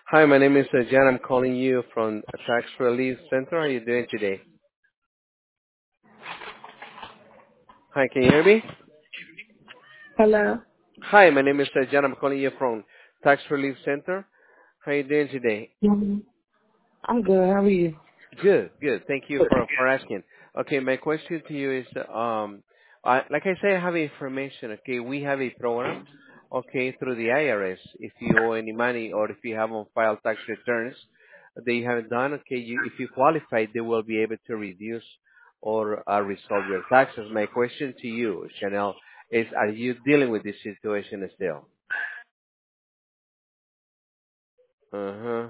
Hi, my name is Jan. I'm calling you from a Tax Relief Center. How are you doing today? Hi, can you hear me? Hello. Hi, my name is Jan. I'm calling you from Tax Relief Center. How are you doing today? Mhm. I'm good. How are you? Good, good. Thank you for asking. Okay, my question to you is, like I say, I have information. Okay, we have a program. Okay, through the IRS. If you owe any money or if you haven't filed tax returns that you haven't done, okay, if you qualify, they will be able to reduce or resolve your taxes. My question to you, Chanel, is: are you dealing with this situation still? Uh huh.